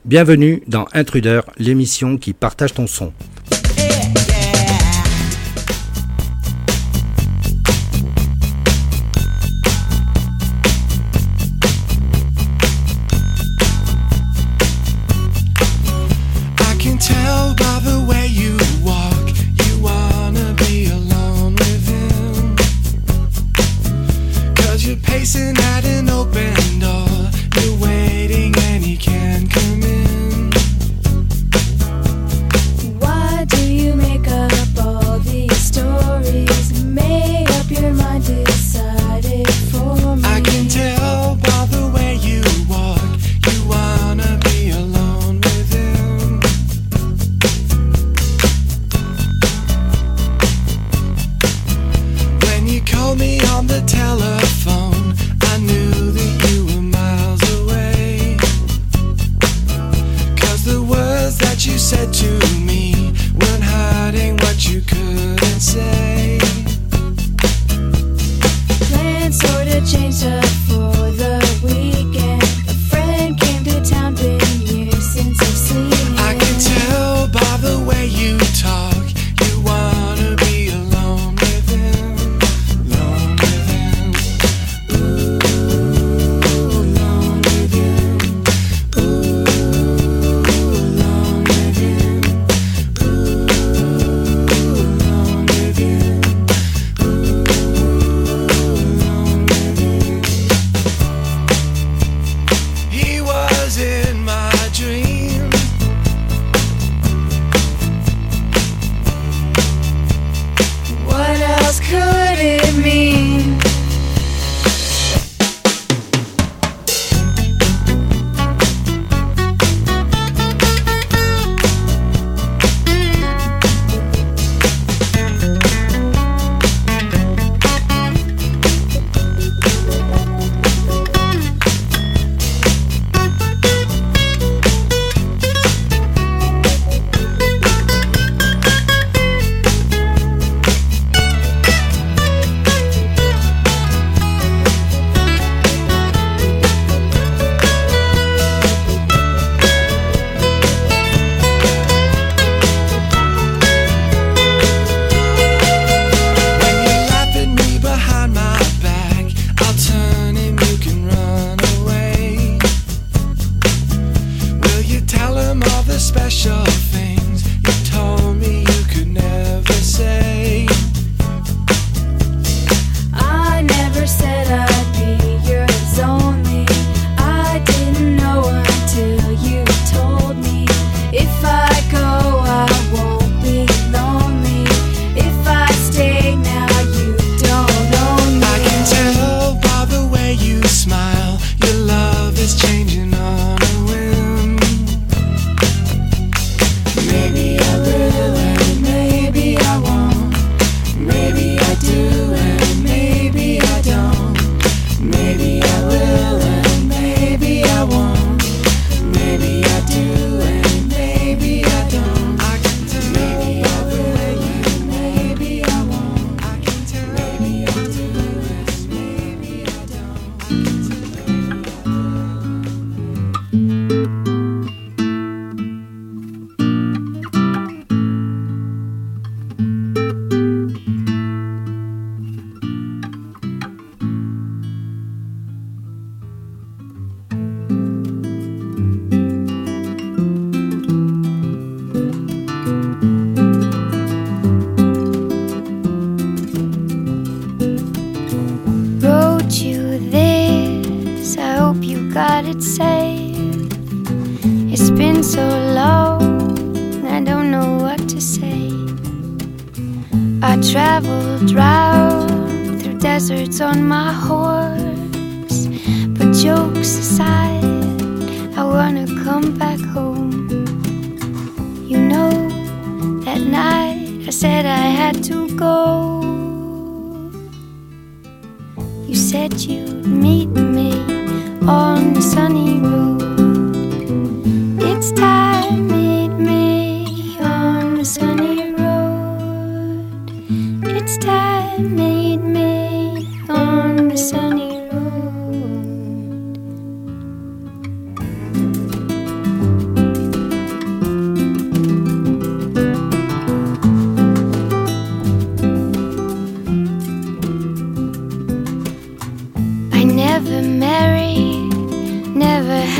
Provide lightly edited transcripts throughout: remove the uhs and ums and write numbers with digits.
Bienvenue dans Intruder, l'émission qui partage ton son.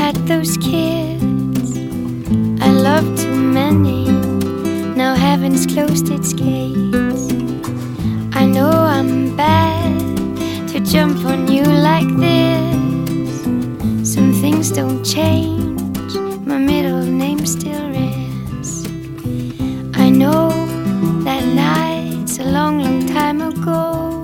had those kids. I loved too many. Now heaven's closed its gates. I know I'm bad to jump on you like this. Some things don't change. My middle name's still Risk. I know that night's a long, long time ago.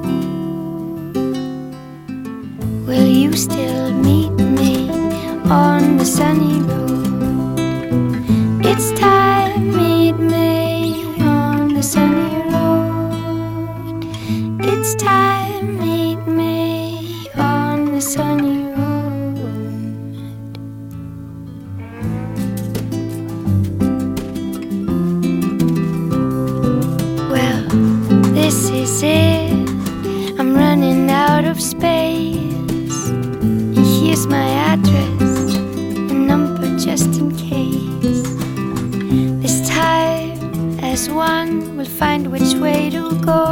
Will you still meet me on the sunny road? It's time, meet me on the sunny road. It's time, meet me on the sunny road. Well, this is it. I'm running out of space. Here's my address, a number just in case. This time, as one, we'll find which way to go.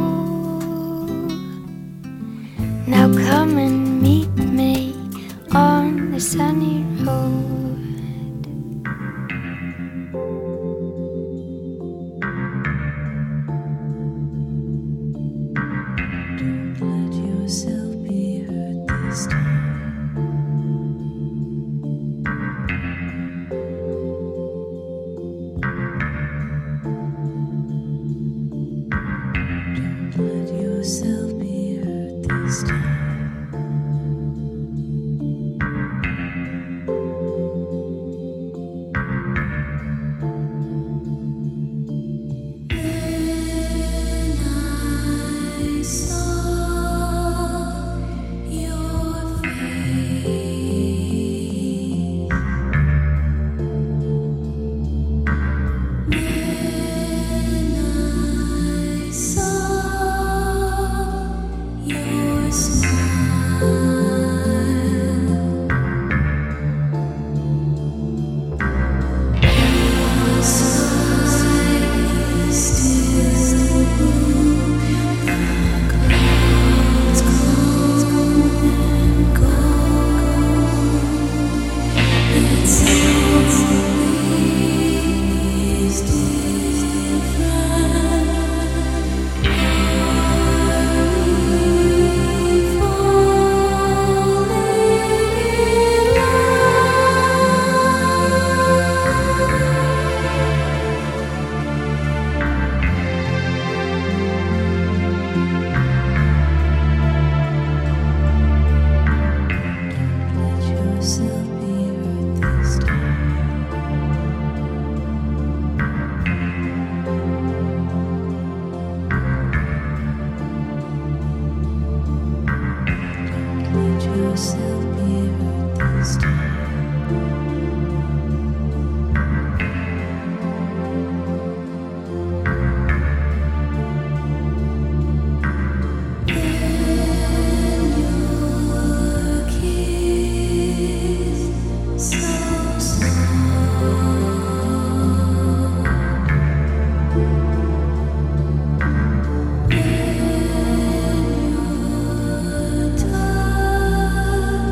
Now come and meet me on the sunny road. Don't let yourself be hurt this time. Let yourself be hurt this time. When I saw your face, when I saw your smile, your sight is still blue. The clouds come and go. It's always different. Yourself be hurt this time. Let yourself be hurt this time. And your kiss so soft. When your touch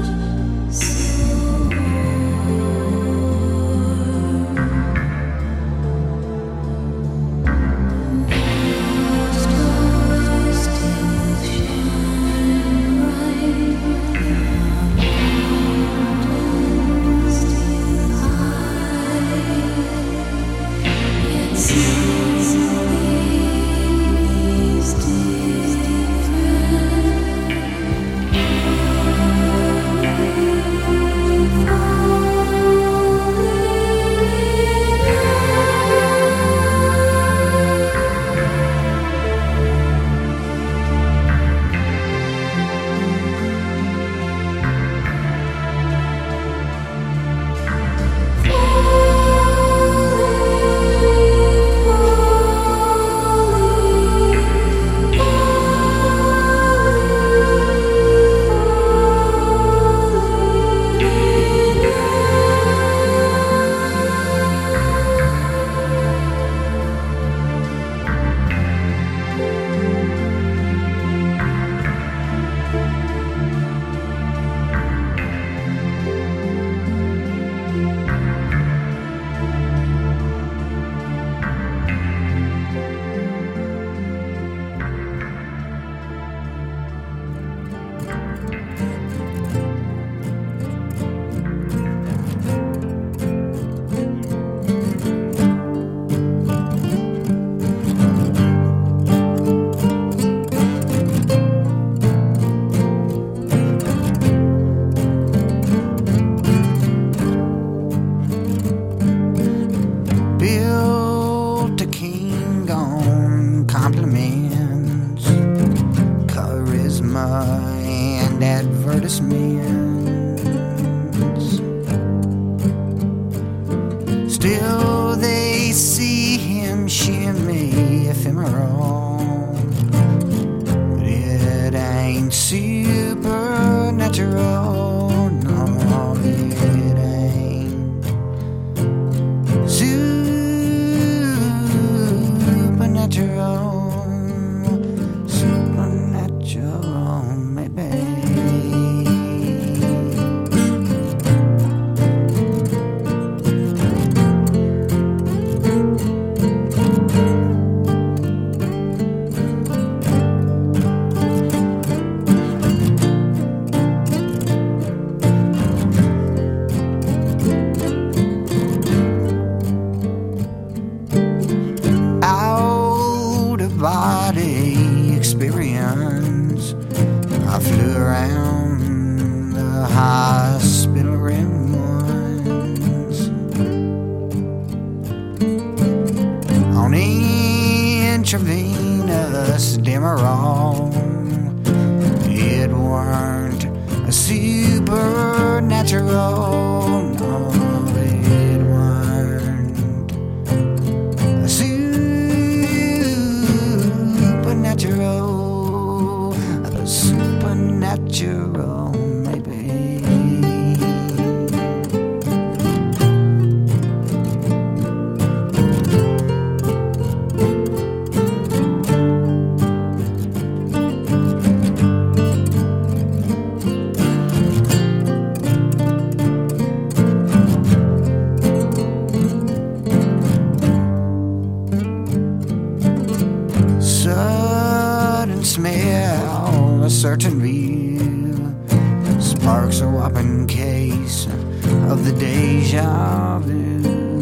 and advertisements. Still they see him shimmy ephemeral, but it ain't supernatural. No, it ain't supernatural. Supernatural, maybe. Out of body experience, I flew around the hospital room once on intravenous Demerol. It weren't a supernatural, no, it weren't a supernatural, a supernatural, maybe. Sudden smell, a certain view, sparks a whopping case of the deja vu.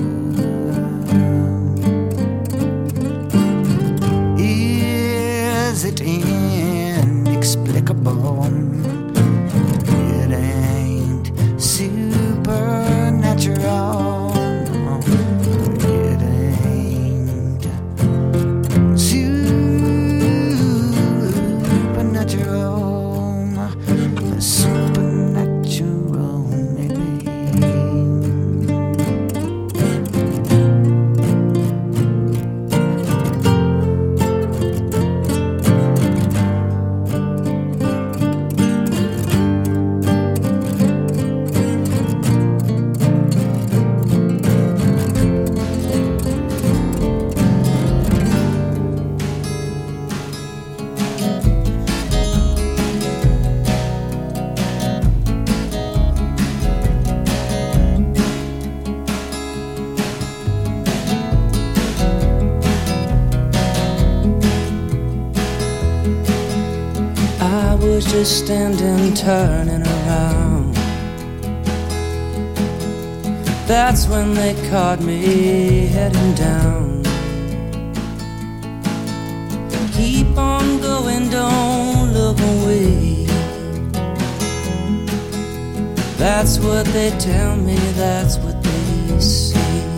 Is it inexplicable? It ain't supernatural. No, it ain't supernatural, supernatural, maybe. I was just standing, turning around. That's when they caught me heading down. Keep on going, don't look away. That's what they tell me, that's what they say.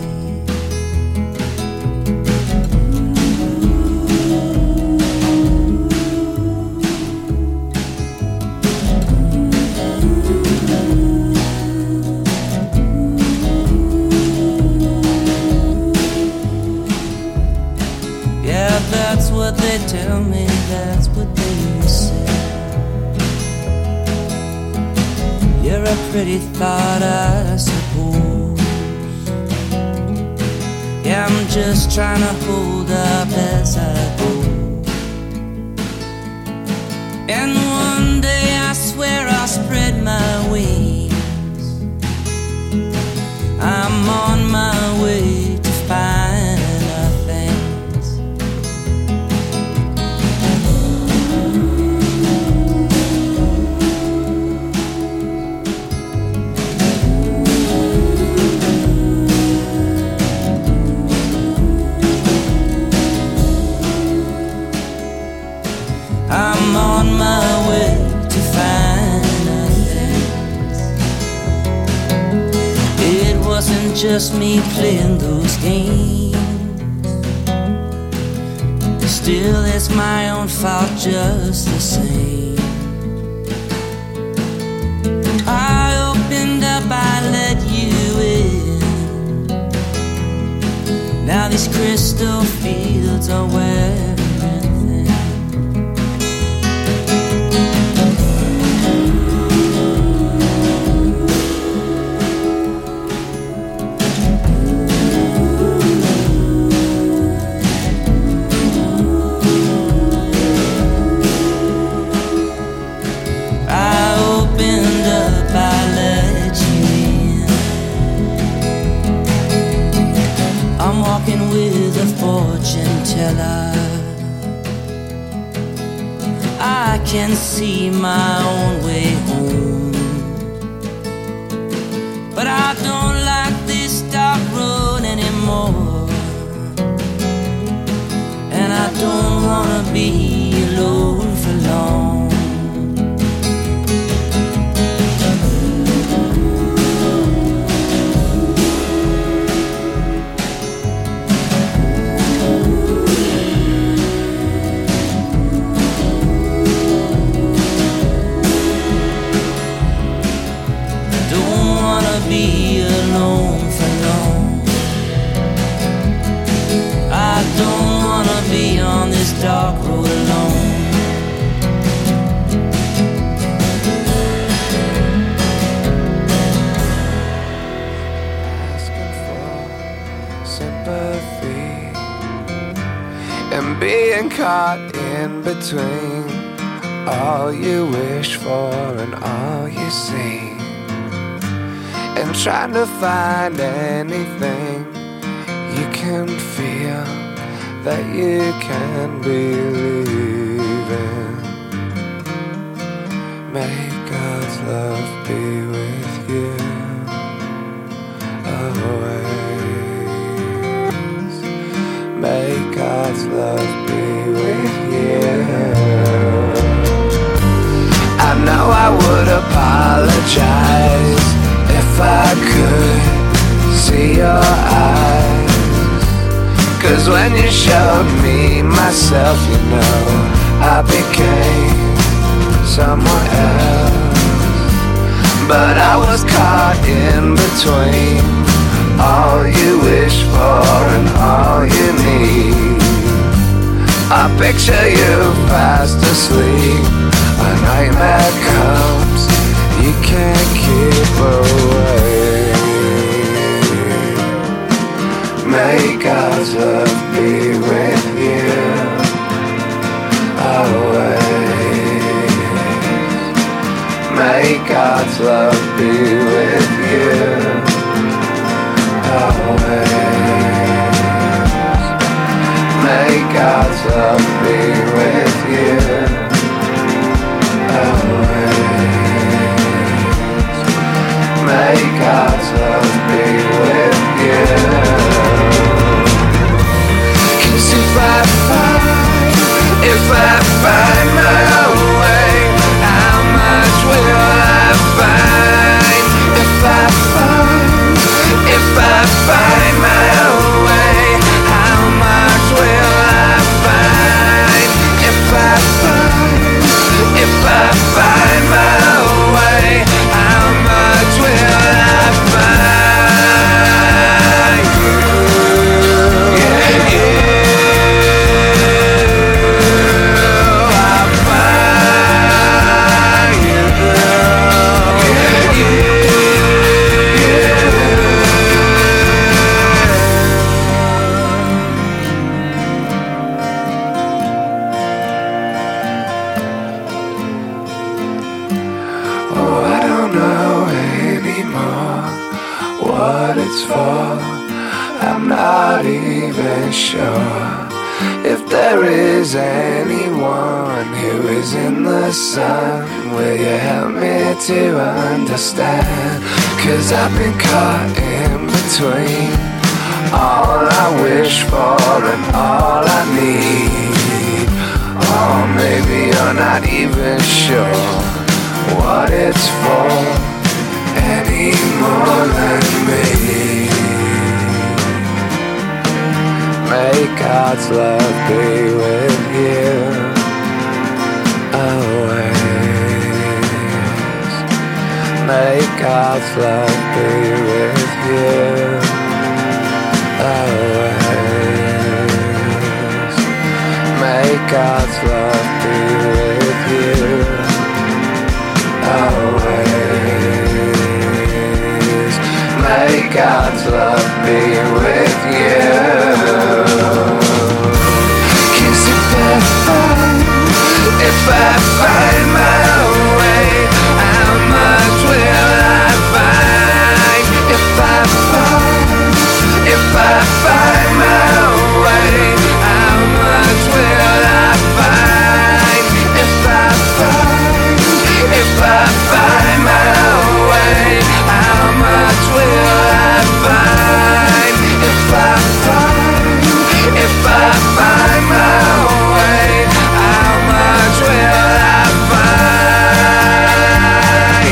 Yeah, that's what they tell me, that's what they say. You're a pretty thought, I suppose. Yeah, I'm just trying to hold up as I go. And one day I swear I'll spread my wings. I'm on my way to finer things. I'm on my way to finer things. It wasn't just me playing those games. Still, it's my own fault just the same. crystal fields are wearing thin. I opened up, I let you in. I'm walking with a fortune teller. I can see my own way home, but I don't like this dark road anymore. And I don't wanna be alone for long. Be alone for long. I don't wanna be on this dark road alone. Asking for sympathy and being caught in between all you wish for and all you see, and trying to find anything you can feel that you can believe in. May God's love be with you always. May God's love be with you. I know I would apologize if I could see your eyes, 'cause when you showed me myself, you know, I became someone else. But I was caught in between all you wish for and all you need. I picture you fast asleep, a nightmare comes, you can't keep away. May God's love be with you always. May God's love be with you always. May God's love be with you always. May God's love be with you. 'Cause if I find my own way, how much will I find? If I find my own way, how much will I find? If I find my own way, how much will I find? Yeah, yeah. I'll find you. Yeah, yeah. Oh, I don't know anymore what it's for. I'm not even sure if there is anyone who is in the sun. Will you help me to understand? 'Cause I've been caught in between all I wish for and all I need. Or maybe you're not even sure what it's for any more than me. May God's love be with you always. May God's love be with you always. May God's love be with you always. May God's love be with you. 'Cause if I find my way, how much will I find? If I find my way, how much will I find? If I find my way, how much will I find? If I find my way, how much will I find?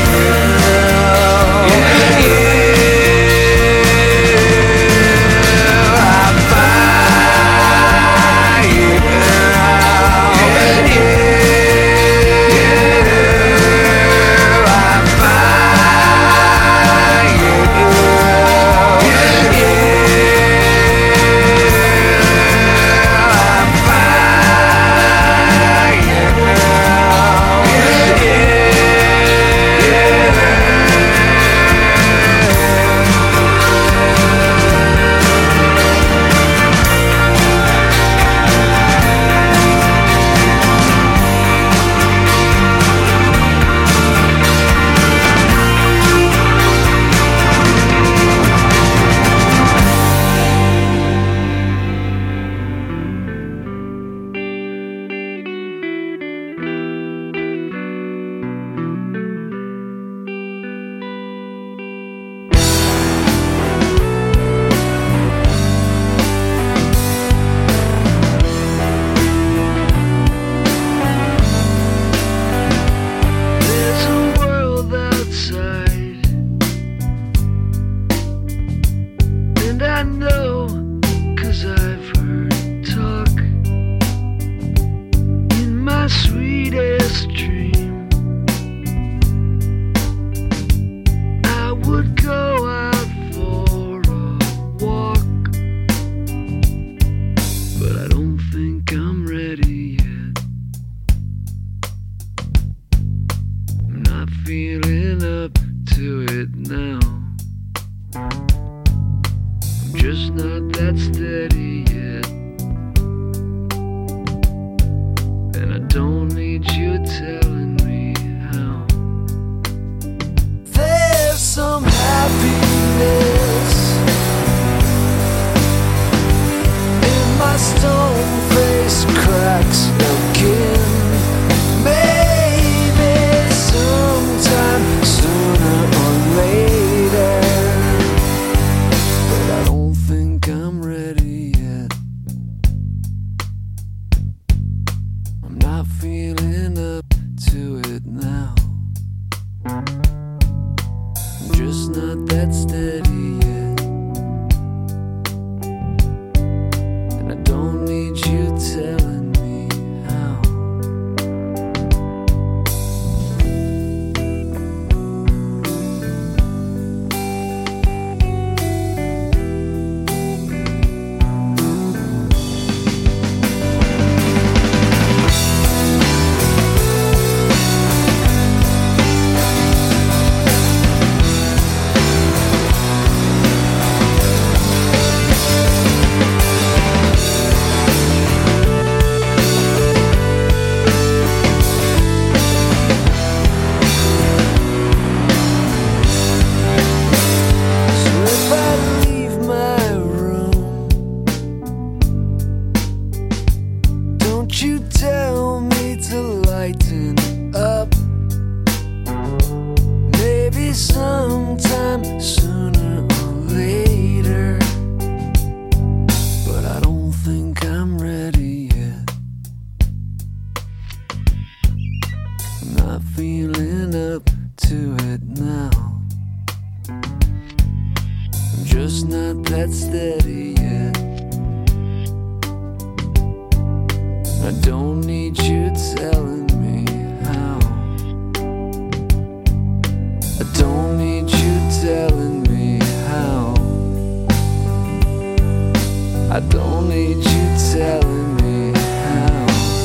I don't need you telling me how.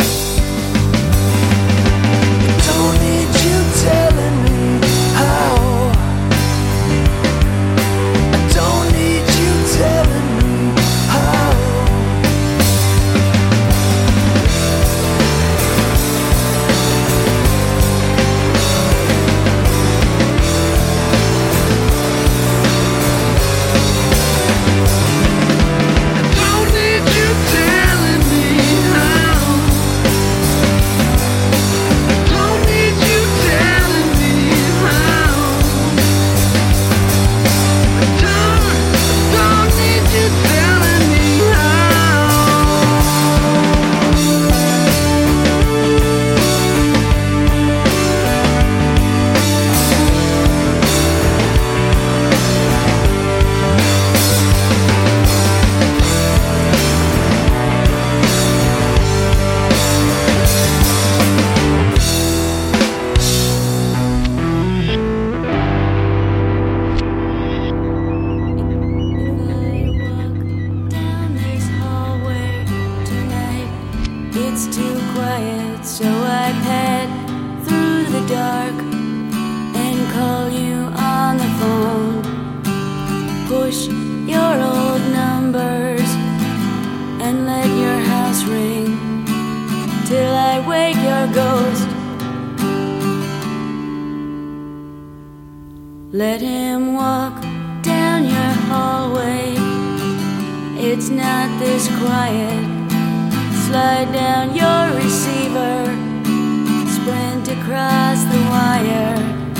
Let him walk down your hallway. It's not this quiet. Slide down your receiver. Sprint across the wire.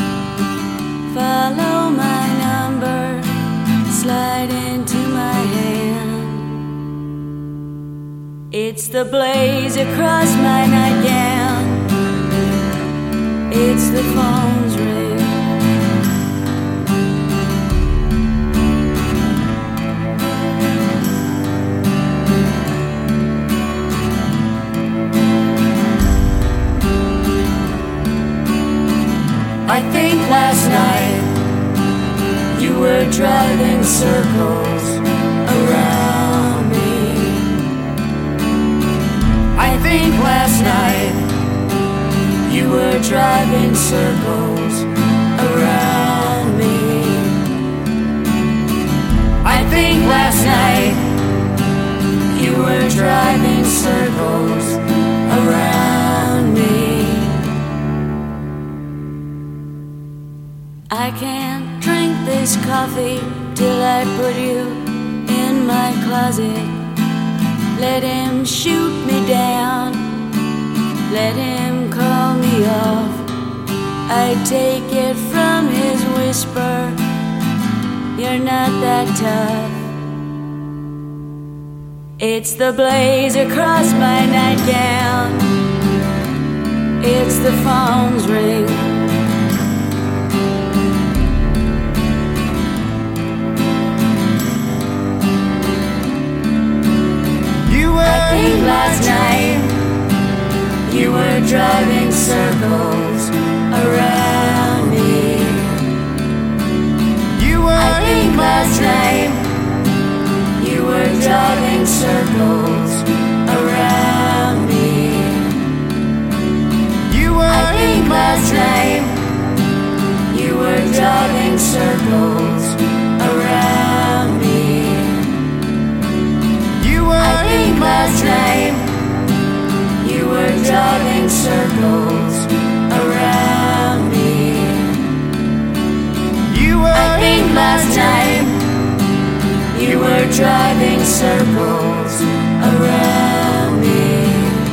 Follow my number. Slide into my hand. It's the blaze across my nightgown. It's the phone's ring. I think last night you were driving circles around me. I think last night you were driving circles around me. I think last night you were driving circles around me. I can't drink this coffee till I put you in my closet. Let him shoot me down. Let him call me off. I take it from his whisper. You're not that tough. It's the blaze across my nightgown. It's the phone's ring. I think last night you were driving circles around me. I think last night you were driving circles around me. I think last night you were driving circles around me. I think last night you were driving circles around me. I think last night you were driving circles around me.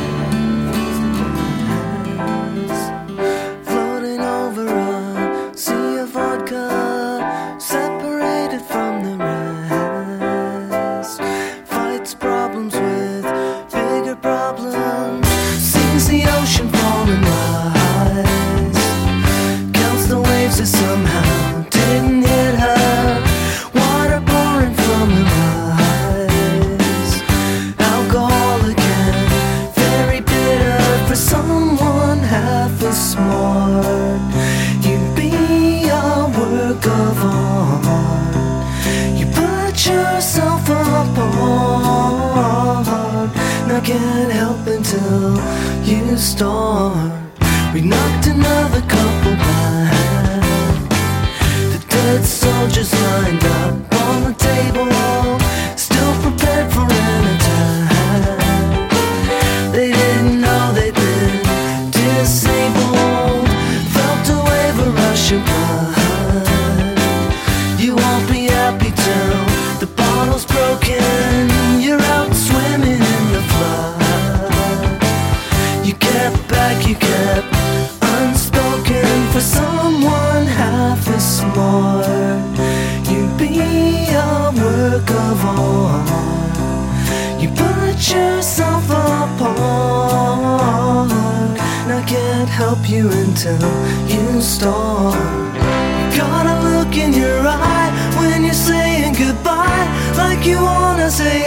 Floating over a sea of vodka, separated from the rest. Fights problems with bigger problems. Sees the ocean falling rise. Counts the waves that somehow didn't hit her. Water pouring from her eyes. Alcoholic and very bitter. For someone half as smart, you'd be a work of art. You put yourself apart. And I can't help until you start. We knocked another couple back. The dead soldiers lined up on the table, still prepared for an attack. They didn't know they'd been disabled. Felt a wave of rushing blood. You won't be happy till the bottle's broken. You're out swimming in the flood. You kept back, you kept unspoken. For someone half as smart, you'd be a work of art. You put yourself apart. And I can't help you until you start. You got a look in your eye when you're saying goodbye, like you wanna say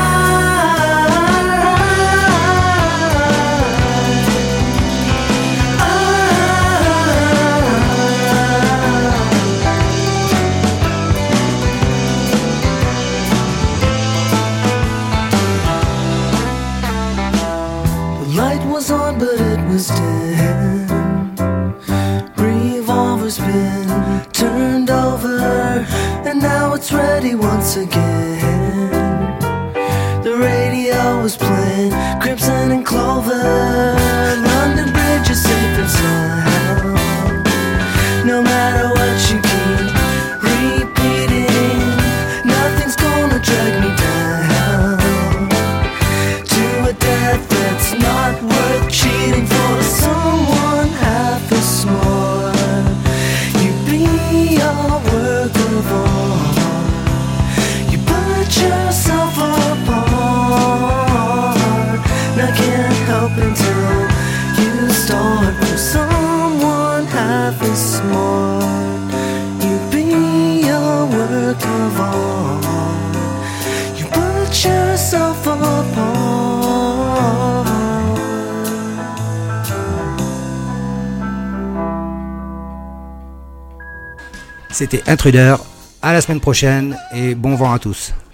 The light was on, but it was dim. Revolver's been turned over, and now it's ready once again. The radio was playing Crimson and Clover. London Bridge is safe and sound. No matter what you keep C'était Intruder, à la semaine prochaine et bon vent à tous.